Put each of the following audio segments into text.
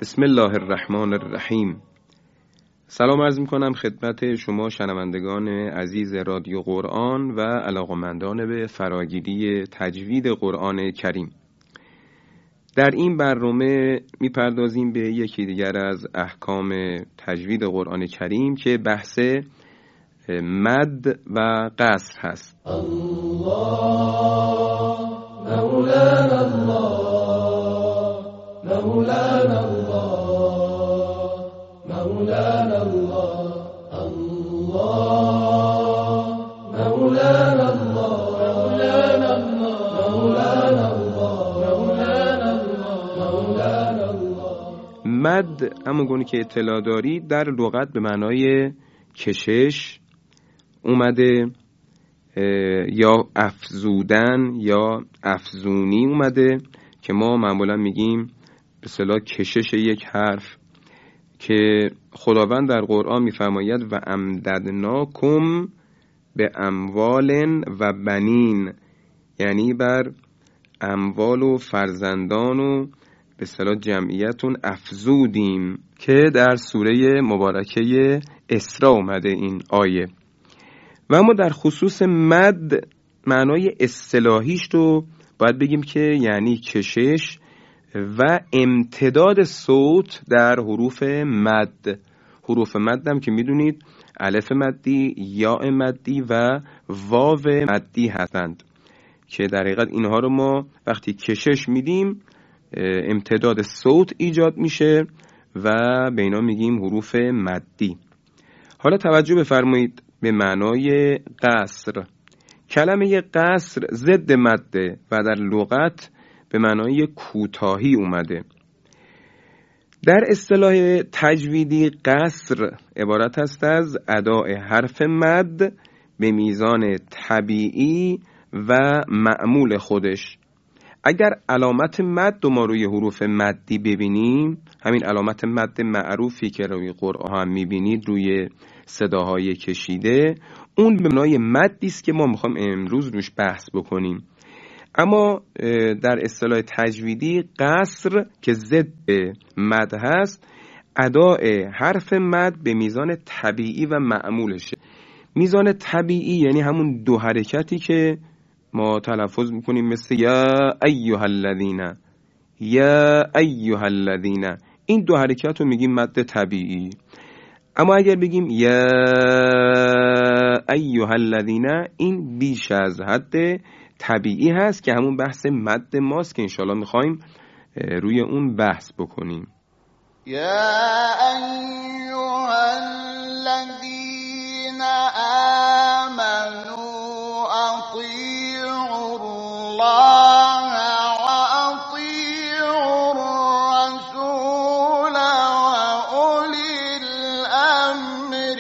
بسم الله الرحمن الرحیم. سلام عرض میکنم خدمت شما شنوندگان عزیز رادیو قرآن و علاقمندان به فراگیری تجوید قرآن کریم. در این برنامه میپردازیم به یکی دیگر از احکام تجوید قرآن کریم که بحث مد و قصر هست. الله مولانا الله مولانا الله مولانا الله الله مولانا الله مولانا الله مولانا الله. مد همون گونه که اطلاع دارید در لغت به معنای کشش اومده، یا افزودن یا افزونی اومده که ما معمولا میگیم به اصطلاح کشش یک حرف، که خداوند در قرآن میفرماید و امددناکم به اموال و بنین، یعنی بر اموال و فرزندان و به اصطلاح جمعیتون افزودیم، که در سوره مبارکه اسراء اومده این آیه. و اما در خصوص مد معنای اصطلاحیش رو باید بگیم که یعنی کشش و امتداد صوت در حروف مد. حروف مد هم که میدونید الف مدی، یاء مدی و واو مدی هستند که در حقیقت اینها رو ما وقتی کشش میدیم امتداد صوت ایجاد میشه و به اینا میگیم حروف مدی. حالا توجه بفرمایید به معنای قصر. کلمه قصر ضد مده و در لغت به معنای کوتاهی اومده. در اصطلاح تجویدی قصر عبارت است از اداء حرف مد به میزان طبیعی و معمول خودش. اگر علامت مد ما روی حروف مدی ببینیم، همین علامت مد معروفی که روی قرآن هم میبینید روی صداهای کشیده، اون به معنای مدی است که ما میخوایم امروز روش بحث بکنیم. اما در اصطلاح تجویدی قصر که ضد مد هست، اداء حرف مد به میزان طبیعی و معمولشه. میزان طبیعی یعنی همون دو حرکتی که ما تلفظ میکنیم، مثل یا ایها الذین، یا ایها الذین، این دو حرکت رو میگیم مد طبیعی. اما اگر بگیم یا ایها الذین، این بیش از حد طبیعی هست که همون بحث مد ماست که انشاءالله میخوایم روی اون بحث بکنیم. یا ایها الذین آمنوا اطیعوا الله و اطیعوا الرسول و اولی الامر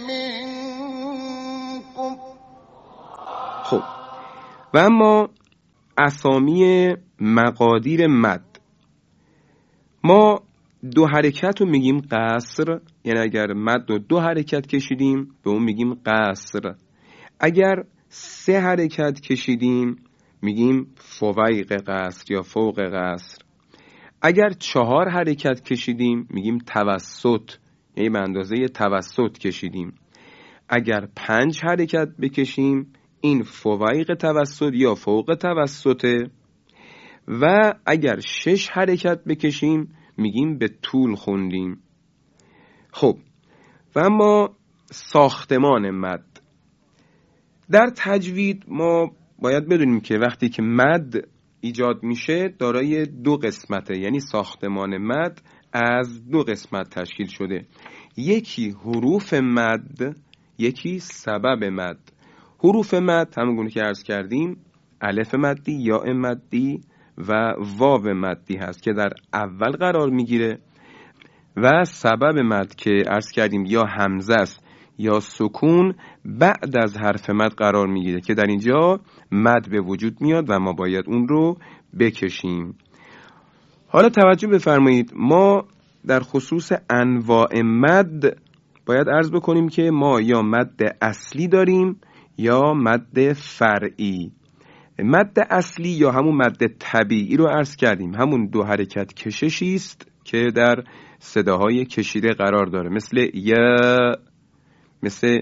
منکم. خب و اما اسامی مقادیر مد، ما دو حرکت رو میگیم قصر، یعنی اگر مد رو دو حرکت کشیدیم به اون میگیم قصر. اگر سه حرکت کشیدیم میگیم فویق قصر یا فوق قصر. اگر 4 حرکت کشیدیم میگیم توسط، یعنی به اندازه توسط کشیدیم. اگر 5 حرکت بکشیم این فویق توسط یا فوق توسطه. و اگر 6 حرکت بکشیم میگیم به طول خوندیم. خب و اما ساختمان مد در تجوید ما باید بدونیم که وقتی که مد ایجاد میشه دارای 2 قسمته، یعنی ساختمان مد از 2 قسمت تشکیل شده، یکی حروف مد، یکی سبب مد. حروف مد همونگونه که عرض کردیم الف مدی، یاء مدی و واو مدی هست که در اول قرار میگیره، و سبب مد که عرض کردیم یا همزه است یا سکون بعد از حرف مد قرار میگیره که در اینجا مد به وجود میاد و ما باید اون رو بکشیم. حالا توجه بفرمایید، ما در خصوص انواع مد باید عرض بکنیم که ما یا مد اصلی داریم یا مد فرعی. مد اصلی یا همون مد طبیعی رو عرض کردیم، همون 2 حرکت کششی است که در صداهای کشیده قرار داره، مثل یا، مثل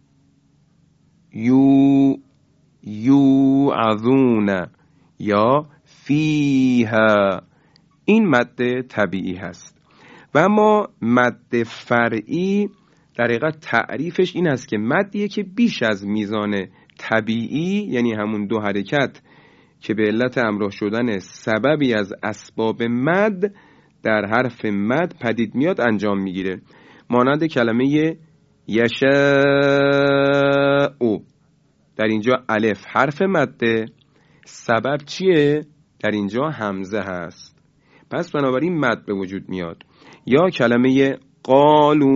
یوعظون یا فیها. این مد طبیعی هست. و اما مد فرعی در حقیقت تعریفش این است که مدیه که بیش از میزان طبیعی، یعنی همون دو حرکت که به علت همراه شدن سببی از اسباب مد در حرف مد پدید میاد انجام میگیره. مانند کلمه یشاء، در اینجا الف حرف مده، سبب چیه؟ در اینجا همزه هست، پس بنابراین مد به وجود میاد. یا کلمه قالو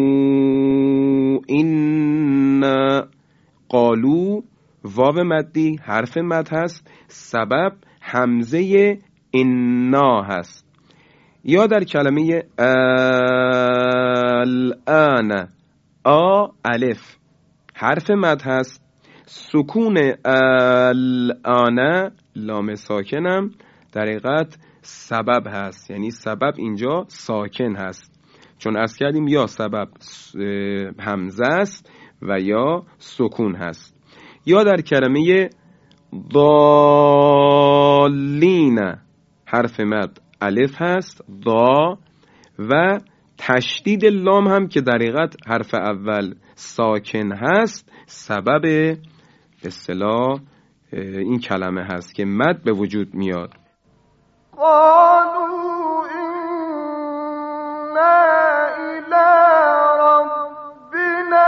این، قالو واو مدی حرف مد هست، سبب همزه انا هست. یا در کلمه الان، الف حرف مد هست، سکون الان لام ساکنم در حقیقت سبب هست، یعنی سبب اینجا ساکن هست، چون عرض کردیم یا سبب همزه است و یا سکون هست. یا در کلمه ضالین حرف مد الف هست، ضا، و تشدید لام هم که در حقیقت حرف اول ساکن هست، سبب به اصطلاح این کلمه هست که مد به وجود میاد. قالوا إنا إلى ربنا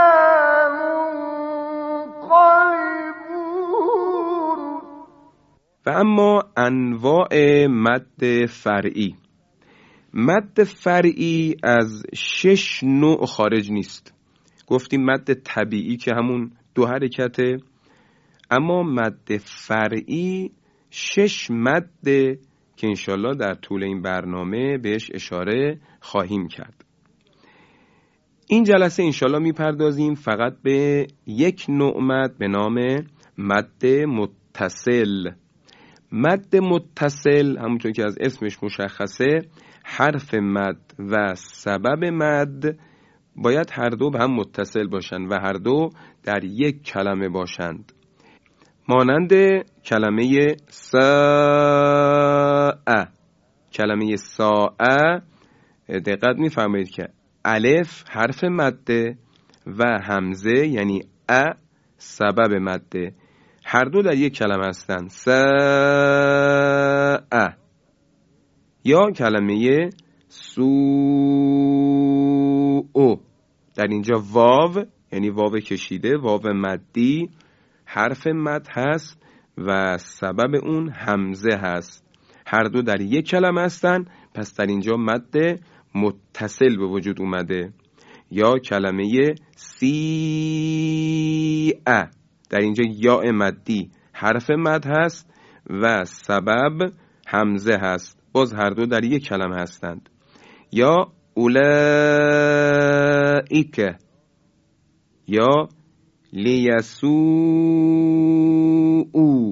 منقلبون. و اما انواع مد فرعی. مد فرعی از 6 نوع خارج نیست. گفتیم مد طبیعی که همون دو حرکته، اما مد فرعی 6 مد که انشالله در طول این برنامه بهش اشاره خواهیم کرد. این جلسه انشالله میپردازیم فقط به یک نوع مد به نام مد متصل. مد متصل همونطور که از اسمش مشخصه، حرف مد و سبب مد باید هر دو به هم متصل باشند و هر دو در یک کلمه باشند. مانند کلمه ساء. کلمه ساء دقت می‌فرمایید که الف حرف مده و همزه یعنی سبب مده، هر دو در یک کلمه هستند. ساء. یا کلمه سوء، در اینجا واو یعنی واو کشیده، واو مدی حرف مد هست و سبب اون همزه هست، هر دو در یک کلمه هستن، پس در اینجا مد متصل به وجود اومده. یا کلمه سیء، در اینجا یا مدی حرف مد هست و سبب همزه هست، باز هر دو در یک کلمه هستند. یا اولئک، یا لیسوء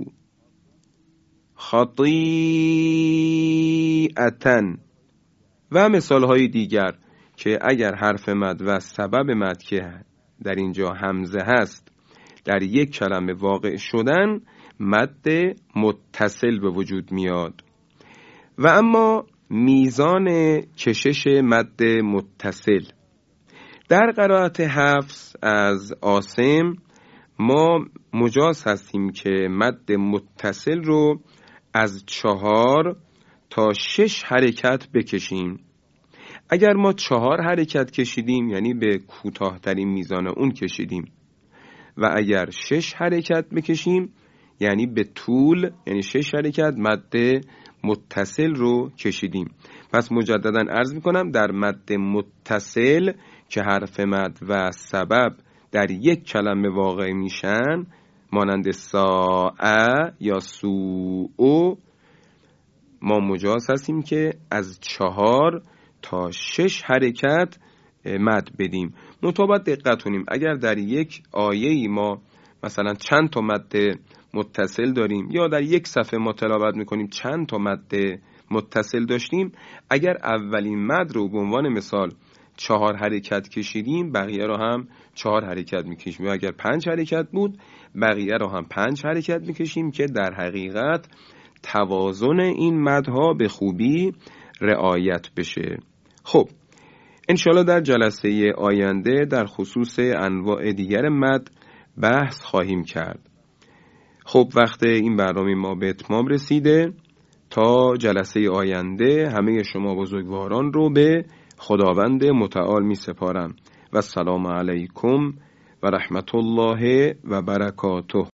خطیئتن و مثالهای دیگر که اگر حرف مد و سبب مد که در اینجا همزه هست در یک کلمه واقع شدن، مد متصل به وجود میاد. و اما میزان کشش مد متصل در قرائت حفص از عاصم ما مجاز هستیم که مد متصل رو از 4 تا 6 حرکت بکشیم. اگر ما 4 حرکت کشیدیم یعنی به کوتاه‌ترین میزان اون کشیدیم، و اگر 6 حرکت بکشیم یعنی به طول، یعنی 6 حرکت مد متصل رو کشیدیم. پس مجددا عرض میکنم در مد متصل که حرف مد و سبب در یک کلمه واقع میشن، مانند ساء یا سوء، ما مجاز هستیم که از 4 تا 6 حرکت مد بدیم. مطابق دقت کنیم اگر در یک آیه‌ای ما مثلا چند تا مد متصل داریم یا در یک صفحه ما تلاوت میکنیم چند تا مد متصل داشتیم، اگر اولین مد رو به عنوان مثال 4 حرکت کشیدیم، بقیه رو هم 4 حرکت میکشیم، و اگر 5 حرکت بود بقیه رو هم 5 حرکت میکشیم که در حقیقت توازن این مدها به خوبی رعایت بشه. خب انشالله در جلسه آینده در خصوص انواع دیگر مد بحث خواهیم کرد. خب وقت این برنامه ما به اتمام رسیده. تا جلسه آینده همه شما بزرگواران رو به خداوند متعال می سپارم و السلام علیکم و رحمت الله و برکاته.